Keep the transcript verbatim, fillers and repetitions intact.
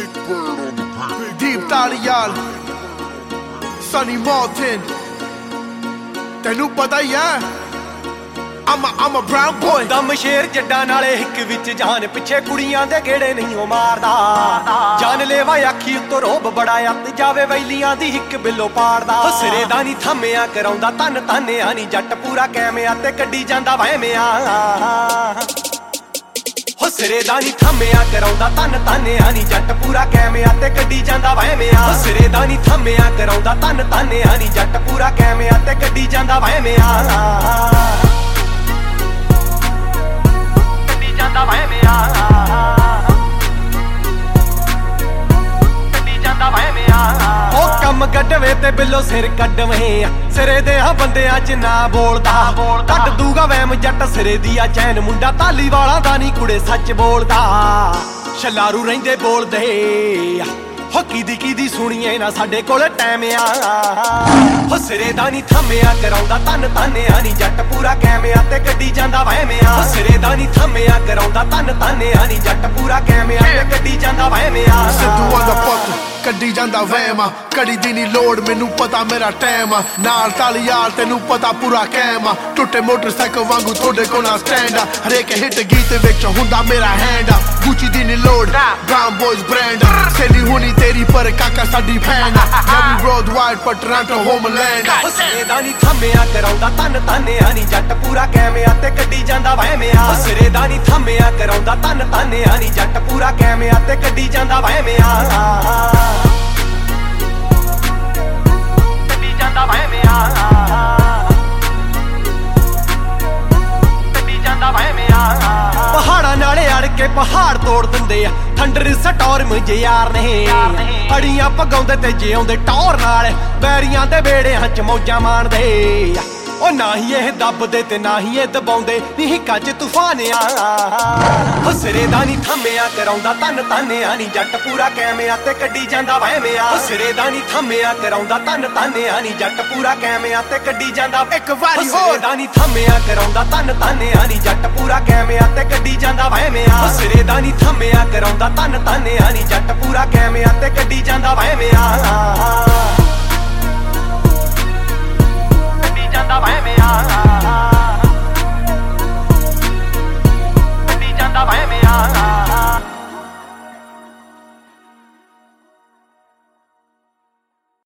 Deep Dalial, Sonny Martin. ਤੈਨੂੰ ਪਤਾ ਹੀ ਆ I'm a, I'm a brown boy. ਦਮ ਸ਼ੇਰ ਜੱਡਾਂ ਨਾਲੇ ਹਿੱਕ ਵਿੱਚ ਜਾਨ ਪਿੱਛੇ ਕੁੜੀਆਂ ਦੇ ਗੇੜੇ ਨਹੀਂ ਉਹ ਮਾਰਦਾ ਜਾਨ ਲੈਵਾ ਅੱਖੀ ਉੱਤੋਂ ਰੋਬ ਬੜਾ ਅੱਤ ਜਾਵੇ ਵੈਲੀਆਂ ਦੀ ਹਿੱਕ ਬਿੱਲੋ ਪਾੜਦਾ ਹਸਰੇ ਦਾ ਨਹੀਂ ਥੰਮਿਆ ਕਰਾਉਂਦਾ ਤਨ ਤਾਨਿਆ ਨਹੀਂ ਜੱਟ ਪੂਰਾ ਕੈਮਿਆ ਤੇ ਕੱਢੀ ਜਾਂਦਾ ਵਹਿਮਿਆ ਹਸਰੇ ਦਾ ਨਹੀਂ ਥੰਮਿਆ ਕਰਾਉਂਦਾ ਤਨ ਤਾਨਿਆ ਨਹੀਂ ਜੱਟ ਪੂਰਾ ਕੈਮਿਆ ਤੇ ਕੱਢੀ ਜਾਂਦਾ ਵਹਿਮਿਆ ਹਸਰੇ ਦਾ ਨਹੀਂ ਥੰਮਿਆ ਕਰਾਉਂਦਾ ਤਨ ਤਾਨਿਆ ਨਹੀਂ ਜੱਟ ਪੂਰਾ ਕੈਮਿਆ ਤੇ ਕੱਢੀ ਜਾਂਦਾ ਵਹਿਮਿਆ ਕੱਢੀ ਜਾਂਦਾ ਵਹਿਮਿਆ ਕੱਢੀ ਜਾਂਦਾ ਵਹਿਮਿਆ ਉਹ ਕੰਮ ਕੱਢਵੇ ਤੇ ਬਿੱਲੋ ਸਿਰ ਕੱਢਵੇਂ ਸਿਰੇ ਦੇ ਆ ਬੰਦਿਆਂ ਚ ਨਾ ਬੋਲਦਾ ਕੱਢ ਦੂਗਾ ਵਹਿਮ ਜੱਟ ਸਿਰੇ ਦੀ ਆ ਚੈਨ ਮੁੰਡਾ ਤਾਲੀ ਵਾਲਾ ਦਾ ਨਹੀਂ ਕੁੜੇ ਸੱਚ ਬੋਲਦਾ ਛਲਾਰੂ ਰਹਿੰਦੇ ਬੋਲਦੇ ਹੋ ਕੀਦੀ ਕੀਦੀ ਸੁਣੀਏ ਨਾ ਸਾਡੇ ਕੋਲ ਟਾਈਮ ਆ ਹਸਰੇ ਦਾ ਨਹੀਂ ਥੰਮਿਆ ਕਰਾਉਂਦਾ ਤਨ ਤਾਨਿਆ ਨਹੀਂ ਜੱਟ ਪੂਰਾ ਕੈਮਿਆ ਤੇ ਕੱਢੀ ਜਾਂਦਾ ਵਹਿਮਿਆ ਹਸਰੇ ਦਾ ਨਹੀਂ ਥੰਮਿਆ ਕਰਾਉਂਦਾ ਤਨ ਤਾਨਿਆ ਨਹੀਂ ਜੱਟ ਪੂਰਾ ਕੈਮਿਆ ਤੇ ਕੱਢੀ ਜਾਂਦਾ ਵਹਿਮਿਆ ਸਿੱਧੂ ਆਂਦਾ ਪੁੱਤ ਕੱਢੀ ਜਾਂਦਾ ਵਹਿਮ ਕੜੀ ਦੀ ਨੀ ਲੋੜ ਮੈਨੂੰ ਪਤਾ ਮੇਰਾ ਟਾਈਮ ਨਾਲ ਤਾਲੀ ਯਾਰ ਤੈਨੂੰ ਪਤਾ ਪੂਰਾ ਕੈਮ ਟੁੱਟੇ ਮੋਟਰਸਾਈਕਲ ਵਾਂਗੂ ਤੁਹਾਡੇ ਕੋਲ ਨਾ ਸਟੈਂਡ ਹਰੇਕ ਹਿੱਟ ਗੀਤ ਵਿੱਚ ਹੁੰਦਾ ਮੇਰਾ ਹੈਂਡ ਗੁੱਚੀ ਦੀ ਨੀ ਲੋੜ ਬ੍ਰਾਊਨ ਬॉयਜ਼ ਬ੍ਰਾਂਡ ਸੇਲੀ ਹੋਣੀ ਤੇਰੀ ਪਰ ਕਾਕਾ ਸਾਡੀ ਫੈਨ ਨਵੀਂ ਰੋਡ ਵਾਈਡ ਪਰ ਟੋਰਾਂਟੋ ਹੋਮਲੈਂਡ ਹਸਰੇ ਦਾ ਨਹੀਂ ਥੰਮਿਆ ਕਰਾਉਂਦਾ ਤਨ ਤਾਨਿਆ ਨਹੀਂ ਜੱਟ ਪੂਰਾ ਕੈਮਿਆ ਤੇ ਕੱਢੀ ਜਾਂਦਾ ਵਹਿਮਿਆ ਹਸਰੇ ਦਾ ਨਹੀਂ ਥੰਮਿਆ ਕਰਾਉਂਦਾ ਤਨ ਤਾਨਿਆ ਨਹੀਂ ਜੱਟ ਪੂਰਾ ਕੈਮਿਆ ਤੇ ਕੱਢੀ ਜਾਂਦਾ ਵਹਿਮਿਆ ਕੱਢੀ ਜਾਂਦਾ ਵਹਿਮਿਆ ਕੱਢੀ ਜਾਂਦਾ ਵਹਿਮਿਆ ਪਹਾੜਾਂ ਨਾਲੇ ਅੜ ਕੇ ਪਹਾੜ ਤੋੜ ਦਿੰਦੇ ਆ ਥੰਡਰ ਸਟੋਰਮ ਜੇ ਯਾਰ ਨੇ ਅੜੀਆਂ ਪਗਾਉਂਦੇ ਤੇ ਜਿਉਂਦੇ ਟੌਰ ਨਾਲ ਬੈਰੀਆਂ ਦੇ ਵੇੜਿਆਂ ਚ ਮੌਜਾਂ ਮਾਣਦੇ ਉਹ ਨਾ ਹੀ ਇਹ ਦੱਬਦੇ ਤੇ ਨਾ ਹੀ ਇਹ ਦਬਾਉਂਦੇ ਨਹੀਂ ਕੱਜ ਤੂਫਾਨ ਆ ਹਸਰੇ ਦਾ ਨਹੀਂ ਥੰਮਿਆ ਕਰਾਉਂਦਾ ਤਨ ਤਾਨਿਆ ਨਹੀਂ ਜੱਟ ਪੂਰਾ ਕੈਮਿਆ ਤੇ ਕੱਢੀ ਜਾਂਦਾ ਵਹਿਮਿਆ ਹਸਰੇ ਦਾ ਨਹੀਂ ਥੰਮਿਆ ਕਰਾਉਂਦਾ ਤਨ ਤਾਨਿਆ ਨਹੀਂ ਜੱਟ ਪੂਰਾ ਕੈਮਿਆ ਤੇ ਕੱਢੀ ਜਾਂਦਾ ਇੱਕ ਵਾਰੀ ਹੋਰ ਦਾ ਨਹੀਂ ਥੰਮਿਆ ਕਰਾਉਂਦਾ ਤਨ ਤਾਨਿਆ ਨਹੀਂ ਜੱਟ ਪੂਰਾ ਕੈਮਿਆ ਤੇ ਕੱਢੀ ਜਾਂਦਾ ਵਹਿਮਿਆ ਹਸਰੇ ਦਾ ਨਹੀਂ ਥੰਮਿਆ ਕਰਾਉਂਦਾ ਤਨ ਤਾਨਿਆ ਨਹੀਂ ਜੱਟ ਪੂਰਾ ਕੈਮਿਆ ਤੇ ਕੱਢੀ ਜਾਂਦਾ ਵਹਿਮਿਆ